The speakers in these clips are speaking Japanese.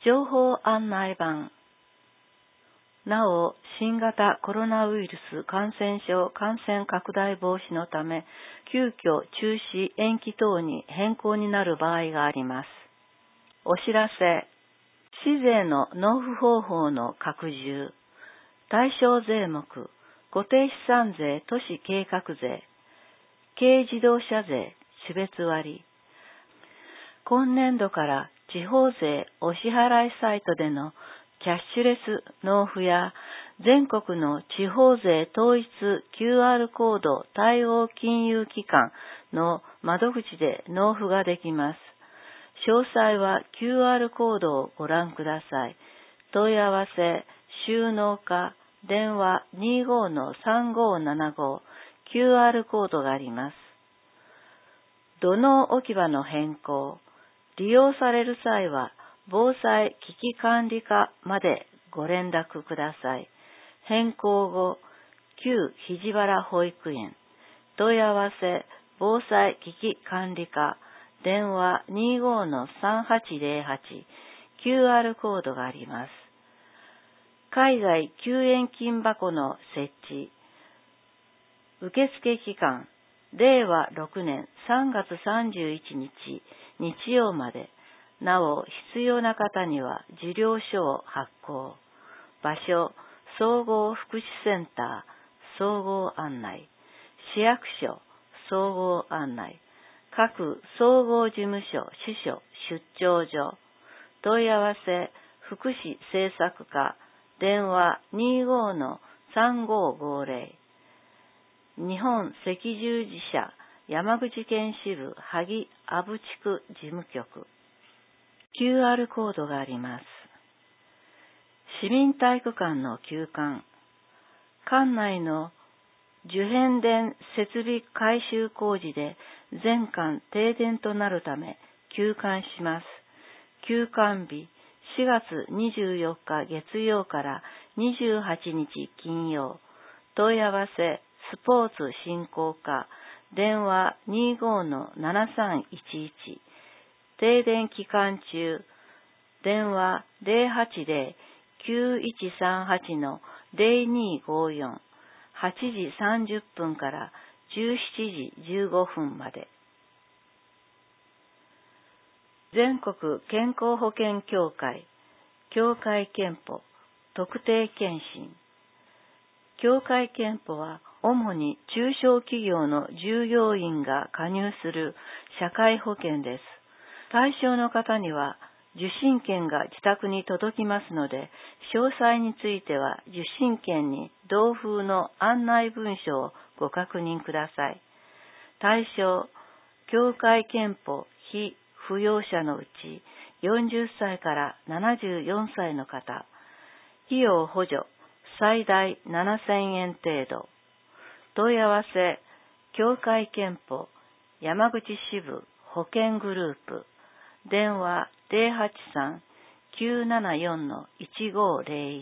情報案内板。なお、新型コロナウイルス感染症感染拡大防止のため、急遽中止延期等に変更になる場合があります。お知らせ。市税の納付方法の拡充。対象税目、固定資産税都市計画税、軽自動車税種別割。今年度から地方税お支払いサイトでのキャッシュレス納付や全国の地方税統一 QR コード対応金融機関の窓口で納付ができます。詳細は QR コードをご覧ください。問い合わせ、収納課、電話 25-3575 QR コードがあります。土の置き場の変更。利用される際は防災危機管理課までご連絡ください。変更後、旧肘原保育園。問い合わせ、防災危機管理課、電話 25-3808 QR コードがあります。海外救援金箱の設置。受付期間、令和6年3月31日日曜まで。なお、必要な方には受領書を発行。場所、総合福祉センター、総合案内。市役所、総合案内。各総合事務所、支所、出張所。問い合わせ、福祉政策課、電話 25-3550。日本赤十字社山口県支部萩阿部地区事務局。QR コードがあります。市民体育館の休館。館内の受変電設備改修工事で全館停電となるため休館します。休館日4月24日月曜から28日金曜。問い合わせスポーツ振興課、電話 25-7311。停電期間中、電話 080-9138-0254、8時30分から17時15分まで。全国健康保険協会、協会憲法、特定健診。協会憲法は主に中小企業の従業員が加入する社会保険です。対象の方には受診券が自宅に届きますので、詳細については受診券に同封の案内文書をご確認ください。対象、協会憲法非扶養者のうち40歳から74歳の方。費用補助最大7000円程度。問い合わせ、協会憲法山口支部保険グループ。電話 083-974-1501。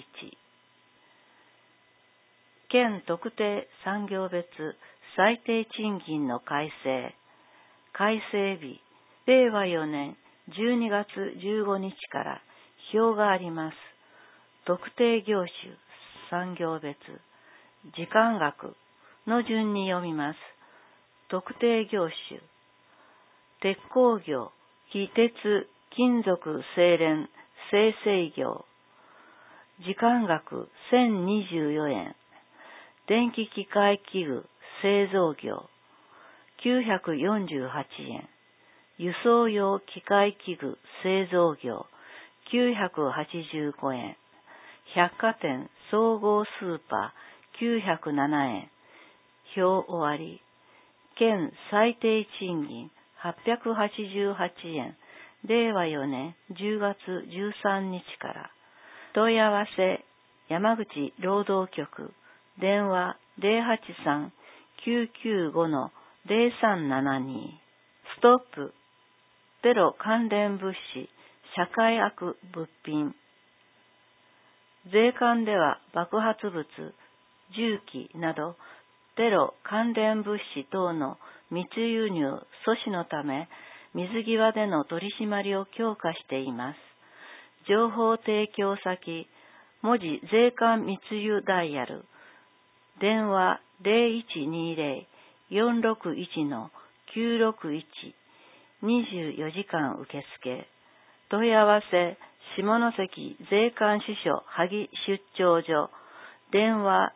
県特定産業別最低賃金の改正。改正日、令和4年12月15日から表があります。特定業種、産業別、時間額の順に読みます。特定業種、鉄鋼業、非鉄金属精錬精製業、時間額1024円。電気機械器具製造業、948円。輸送用機械器具製造業、985円。百貨店総合スーパー、907円。表終わり。県最低賃金、888円。令和4年10月13日から。問い合わせ、山口労働局。電話 083-995-0372。ストップ。テロ関連物資、社会悪物品。税関では爆発物、銃器など、テロ関連物資等の密輸入阻止のため、水際での取り締まりを強化しています。 情報提供先、文字税関密輸ダイヤル、電話0120-461-961、24時間受付。問い合わせ、下関税関支所萩出張所、電話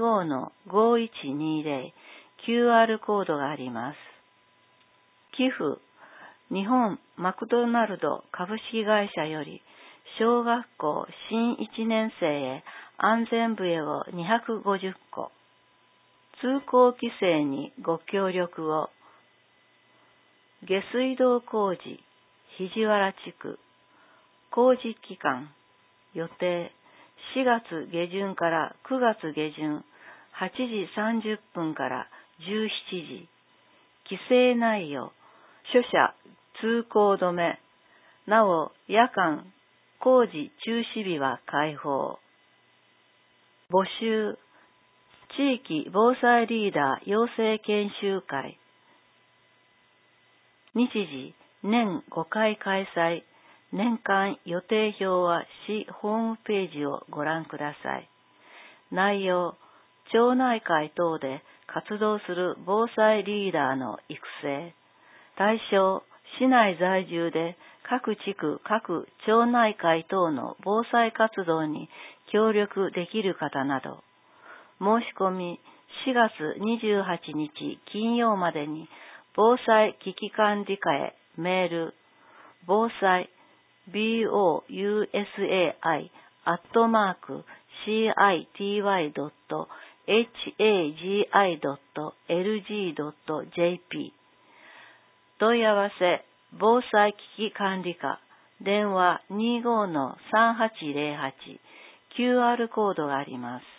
25-5120、QR コードがあります。寄付、日本マクドナルド株式会社より、小学校新1年生へ安全笛を250個。通行規制にご協力を。下水道工事、肘原地区。工事期間、予定、4月下旬から9月下旬、8時30分から17時。規制内容、諸車通行止め。なお、夜間、工事中止日は開放。募集、地域防災リーダー養成研修会。日時、年5回開催。年間予定表は市ホームページをご覧ください。内容、町内会等で活動する防災リーダーの育成。対象、市内在住で各地区各町内会等の防災活動に協力できる方など。申し込み、4月28日金曜までに防災危機管理課へメール、防災bousai.city.hagi.lg.jp 問い合わせ、防災危機管理課、電話25-3808、QR コードがあります。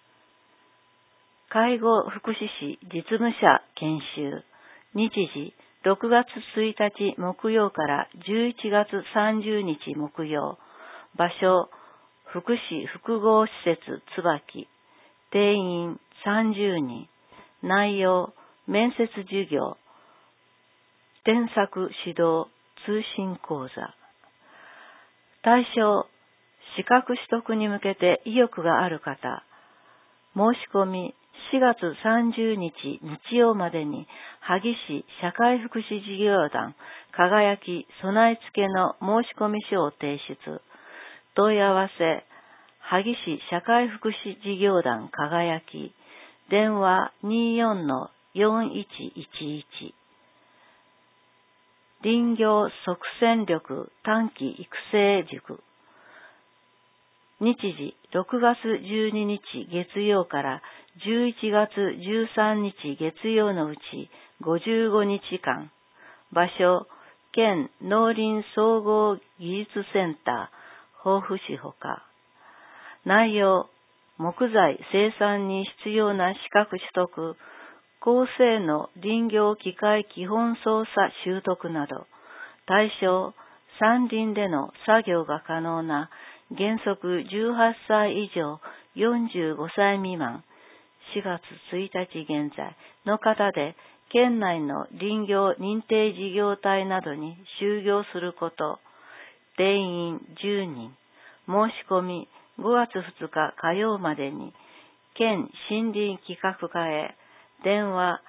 介護福祉士実務者研修、日時、6月1日木曜から11月30日木曜。場所、福祉複合施設椿。定員30人。内容、面接授業。添削指導通信講座。対象、資格取得に向けて意欲がある方。申し込み、4月30日日曜までに萩市社会福祉事業団輝き備え付けの申し込み書を提出。問い合わせ、萩市社会福祉事業団輝き、電話24-4111。林業即戦力短期育成塾。日時、6月12日月曜から11月13日月曜のうち55日間。場所、県農林総合技術センター、防府市ほか。内容、木材生産に必要な資格取得、高性能林業機械基本操作習得など。対象、山林での作業が可能な原則18歳以上45歳未満、4月1日現在の方で、県内の林業認定事業体などに就業すること。定員10人。申し込み5月2日火曜までに、県森林企画課へ、電話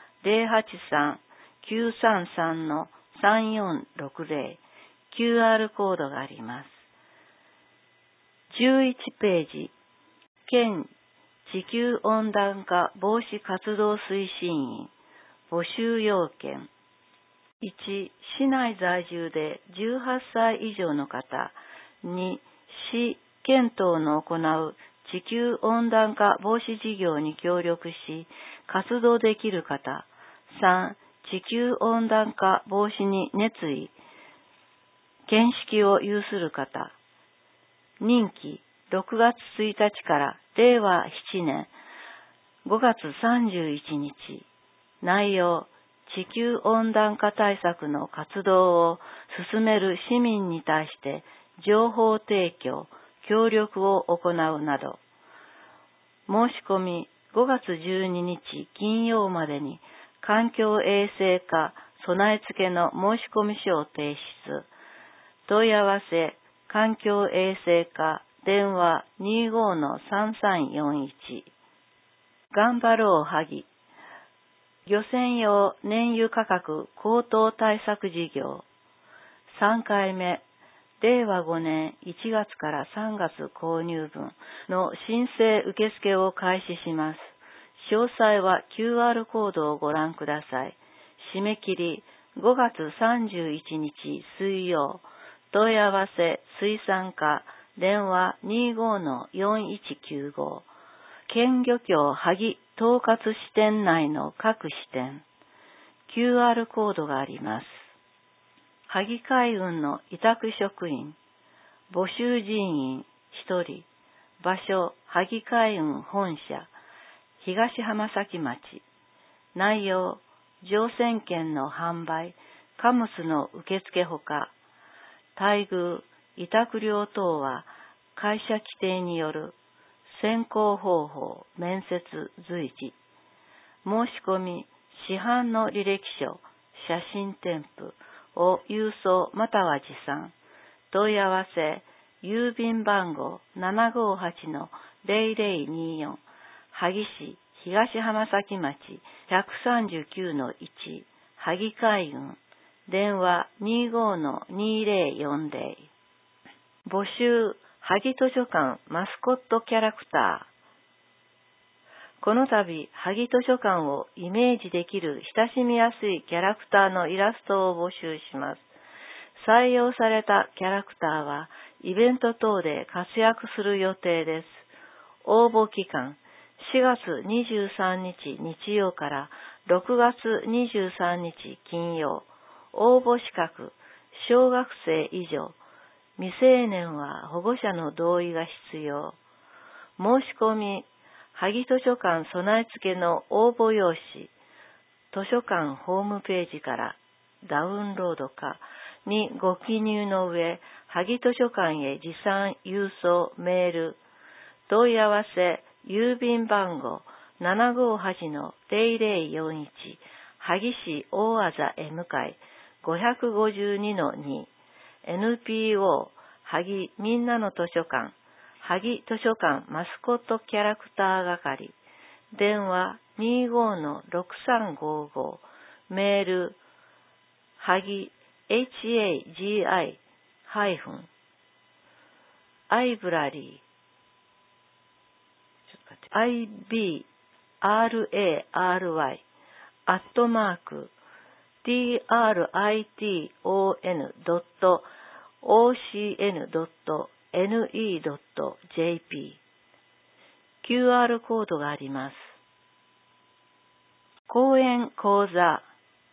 083-933-3460、QR コードがあります。11ページ、県地球温暖化防止活動推進員、募集要件。1、市内在住で18歳以上の方。2、市、県等の行う地球温暖化防止事業に協力し、活動できる方。3、地球温暖化防止に熱意、見識を有する方。任期、6月1日から令和7年5月31日。内容、地球温暖化対策の活動を進める市民に対して情報提供、協力を行うなど。申し込み5月12日金曜までに環境衛生課備え付けの申し込み書を提出。問い合わせ、 環境衛生課電話 25-3341 頑張ろう萩漁船用燃油価格高騰対策事業3回目令和5年1月から3月購入分の申請受付を開始します。詳細は QR コードをご覧ください。締め切り5月31日水曜。問い合わせ水産課電話 25-4195 県漁協萩統括支店内の各支店 QR コードがあります。萩海運の委託職員募集人員1人場所萩海運本社東浜崎町内容乗船券の販売貨物の受付ほか待遇、委託料等は会社規定による選考方法、面接随時、申し込み、市販の履歴書、写真添付を郵送または持参、問い合わせ、郵便番号 758-0024 萩市東浜崎町 139-1 萩海運電話 25-2040 募集萩図書館マスコットキャラクターこの度萩図書館をイメージできる親しみやすいキャラクターのイラストを募集します。採用されたキャラクターはイベント等で活躍する予定です。応募期間4月23日日曜から6月23日金曜応募資格、小学生以上、未成年は保護者の同意が必要。申し込み、萩図書館備え付けの応募用紙、図書館ホームページからダウンロードかにご記入の上、萩図書館へ持参郵送メール、問い合わせ、郵便番号 758-0041 萩市大字 M 会552-2 NPO 萩みんなの図書館萩図書館マスコットキャラクター係電話 25-6355 メール萩 HAGI-ibrary triton.ocn.ne.jp QR コードがあります。講演講座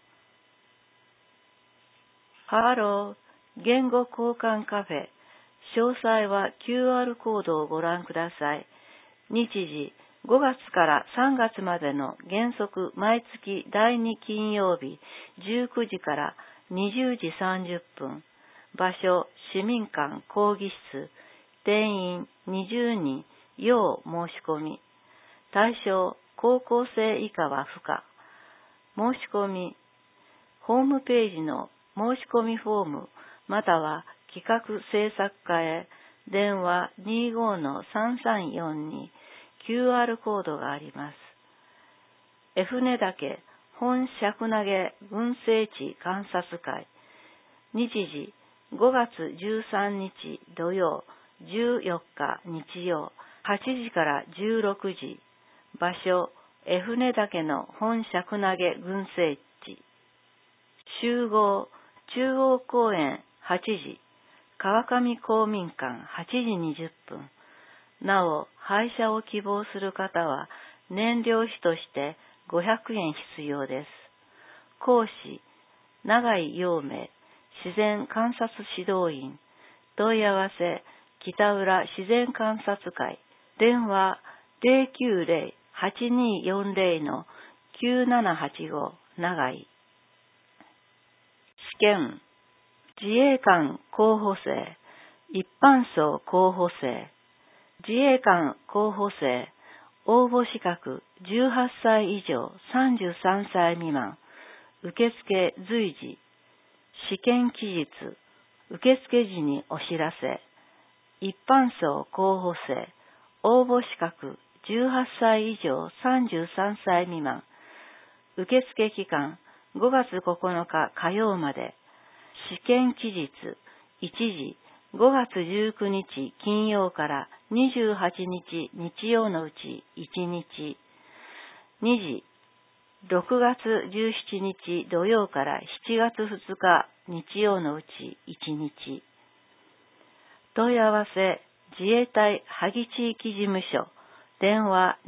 ハロー言語交換カフェ詳細は QR コードをご覧ください。日時5月から3月までの原則毎月第2金曜日19時から20時30分場所市民館講義室定員20人要申し込み対象高校生以下は不可申し込みホームページの申し込みフォームまたは企画制作課へ電話 25-3342 QR コードがあります。F 根岳本尺投げ群生地観察会日時5月13日土曜14日日曜8時から16時場所 F 根岳の本尺投げ群生地集合中央公園8時川上公民館8時20分なお、配車を希望する方は燃料費として500円必要です。講師、永井陽明、自然観察指導員、問い合わせ、北浦自然観察会、電話 090-8240-9785 永井。試験、自衛官候補生、一般層候補生、自衛官候補生、応募資格18歳以上33歳未満、受付随時、試験期日、受付時にお知らせ、 一般層候補生、応募資格18歳以上33歳未満、受付期間5月9日火曜まで、試験期日1時、5月19日金曜から28日日曜のうち1日、2時、6月17日土曜から7月2日日曜のうち1日。問い合わせ、自衛隊萩地域事務所、電話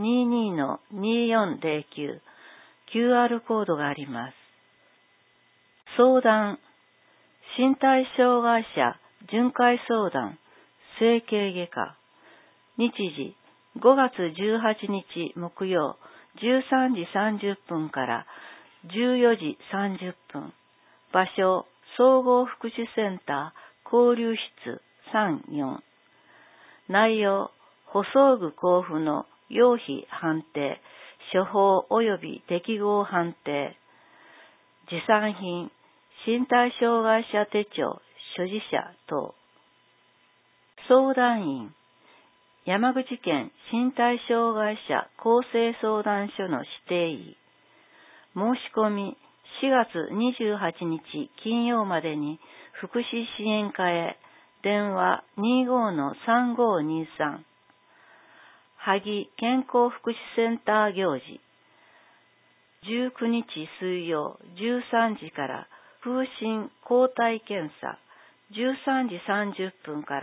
22-2409、QR コードがあります。相談、身体障害者巡回相談、整形外科。日時、5月18日木曜、13時30分から14時30分。場所、総合福祉センター、交流室3-4。内容、補装具交付の用費判定、処方及び適合判定。持参品、身体障害者手帳、所持者等。相談員、山口県身体障害者公正相談所の指定医。申し込み4月28日金曜までに福祉支援課へ。電話 25-3523。萩健康福祉センター行事。19日水曜13時から風疹抗体検査。13時30分から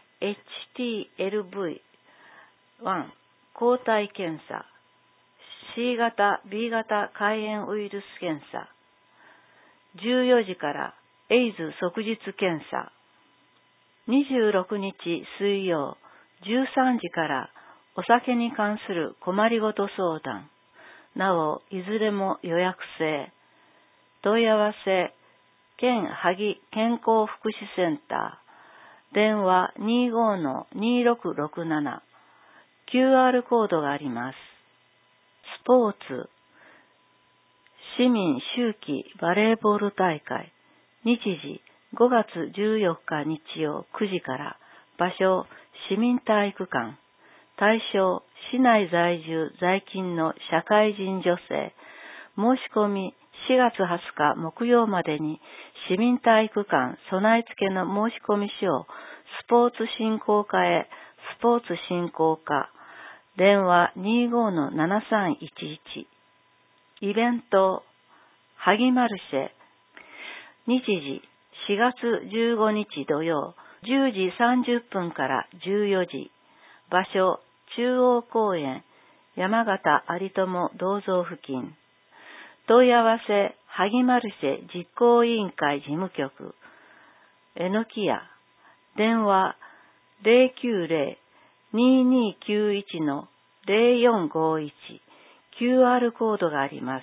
HTLV1 抗体検査。C 型、B 型肝炎ウイルス検査。14時からエイズ即日検査。26日水曜13時からお酒に関する困りごと相談。なお、いずれも予約制。問い合わせ、県萩健康福祉センター。電話 25-2667。QR コードがあります。スポーツ。市民秋季バレーボール大会。日時、5月14日日曜9時から。場所、市民体育館。対象、市内在住在勤の社会人女性。申し込み4月20日木曜までに市民体育館備え付けの申し込み書をスポーツ振興課へ。スポーツ振興課。電話 25-7311。イベント、萩マルシェ。日時、4月15日土曜、10時30分から14時。場所、中央公園、山形有友銅像付近。問い合わせ、萩マルシェ実行委員会事務局。えのきや。電話、090-2291-0451。QR コードがあります。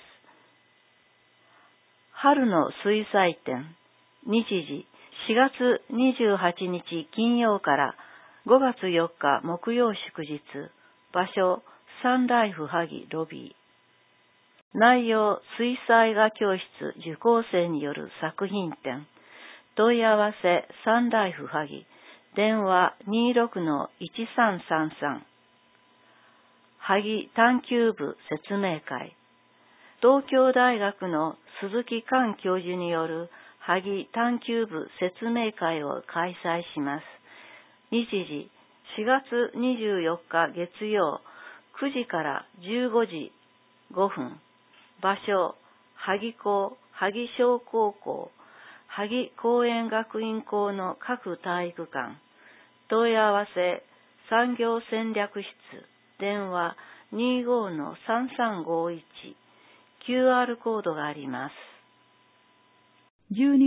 春の水彩展。日時、4月28日金曜から5月4日木曜祝日。場所、サンライフ萩ロビー。内容、水彩画教室受講生による作品展。問い合わせ、サンライフ萩。電話 26-1333。萩探究部説明会。東京大学の鈴木寛教授による萩探究部説明会を開催します。日時、4月24日月曜、9時から15時5分。場所、萩高、萩小高校、萩公園学院校の各体育館。問い合わせ、産業戦略室。電話 25-3351。QR コードがあります。12